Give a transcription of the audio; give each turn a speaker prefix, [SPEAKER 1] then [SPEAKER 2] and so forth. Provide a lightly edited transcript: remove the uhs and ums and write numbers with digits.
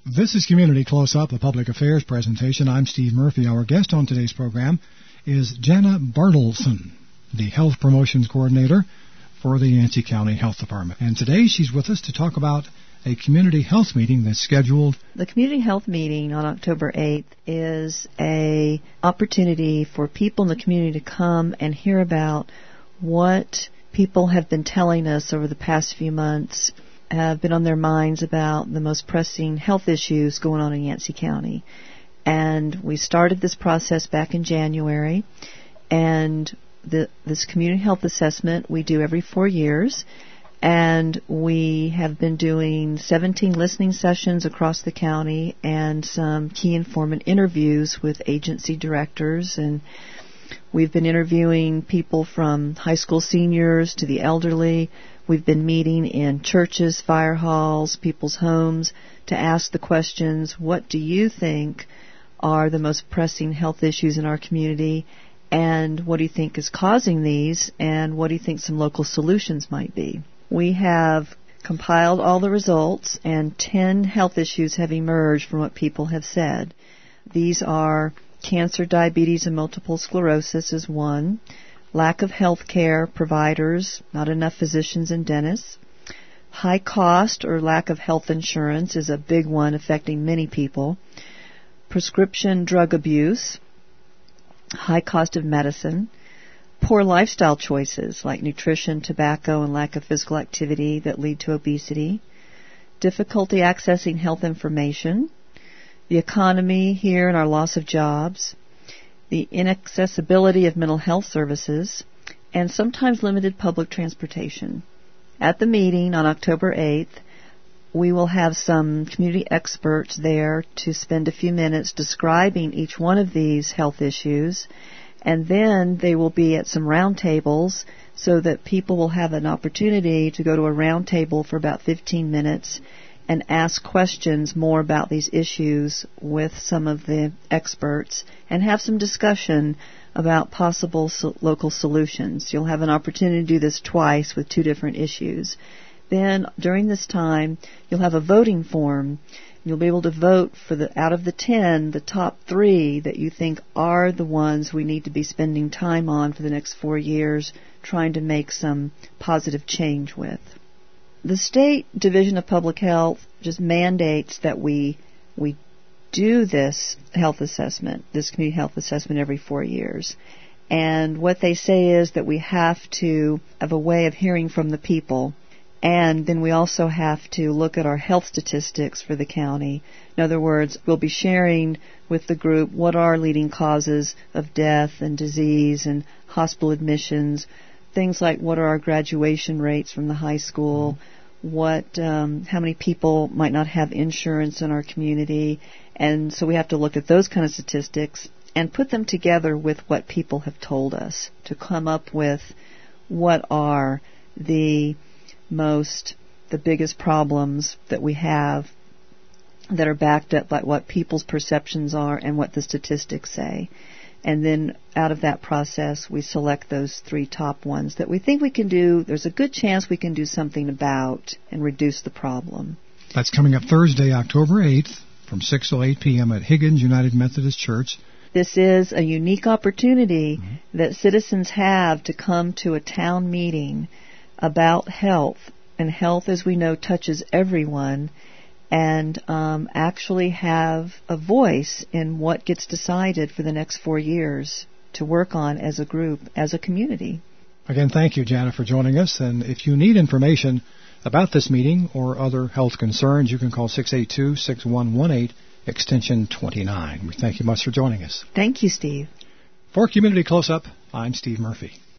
[SPEAKER 1] This is Community Close-Up, a public affairs presentation. I'm Steve Murphy. Our guest on today's program is Jana Bartleson, the Health Promotions Coordinator for the Yancey County Health Department. And today she's with us to talk about a community health meeting that's scheduled.
[SPEAKER 2] The community health meeting on October 8th is an opportunity for people in the community to come and hear about what people have been telling us over the past few months have been on their minds about the most pressing health issues going on in Yancey County. And we started this process back in January, and this community health assessment we do every 4 years, and we have been doing 17 listening sessions across the county and some key informant interviews with agency directors, and we've been interviewing people from high school seniors to the elderly. We've been meeting in churches, fire halls, people's homes to ask the questions, what do you think are the most pressing health issues in our community, and what do you think is causing these, and what do you think some local solutions might be? We have compiled all the results, and 10 health issues have emerged from what people have said. These are cancer, diabetes, and multiple sclerosis is one. Lack of health care providers, not enough physicians and dentists. High cost or lack of health insurance is a big one affecting many people. Prescription drug abuse. High cost of medicine. Poor lifestyle choices like nutrition, tobacco, and lack of physical activity that lead to obesity. Difficulty accessing health information. The economy here and our loss of jobs. The inaccessibility of mental health services, and sometimes limited public transportation. At the meeting on October 8th, we will have some community experts there to spend a few minutes describing each one of these health issues, and then they will be at some roundtables so that people will have an opportunity to go to a roundtable for about 15 minutes and ask questions more about these issues with some of the experts and have some discussion about possible local solutions. You'll have an opportunity to do this twice with 2 different issues. Then, during this time, you'll have a voting form. You'll be able to vote for out of the 10, the top 3 that you think are the ones we need to be spending time on for the next 4 years, trying to make some positive change with. The State Division of Public Health just mandates that we do this health assessment, this community health assessment every 4 years. And what they say is that we have to have a way of hearing from the people, and then we also have to look at our health statistics for the county. In other words, we'll be sharing with the group what are leading causes of death and disease and hospital admissions, things like what are our graduation rates from the high school, how many people might not have insurance in our community, and so we have to look at those kind of statistics and put them together with what people have told us to come up with what are the biggest problems that we have that are backed up by what people's perceptions are and what the statistics say. And then out of that process, we select those 3 top ones that we think we can do. There's a good chance we can do something about and reduce the problem.
[SPEAKER 1] That's coming up Thursday, October 8th, from 6 till 8 p.m. at Higgins United Methodist Church.
[SPEAKER 2] This is a unique opportunity that citizens have to come to a town meeting about health. And health, as we know, touches everyone, and actually have a voice in what gets decided for the next 4 years to work on as a group, as a community.
[SPEAKER 1] Again, thank you, Jana, for joining us. And if you need information about this meeting or other health concerns, you can call 682-6118, extension 29. We thank you much for joining us.
[SPEAKER 2] Thank you, Steve.
[SPEAKER 1] For Community Close-Up, I'm Steve Murphy.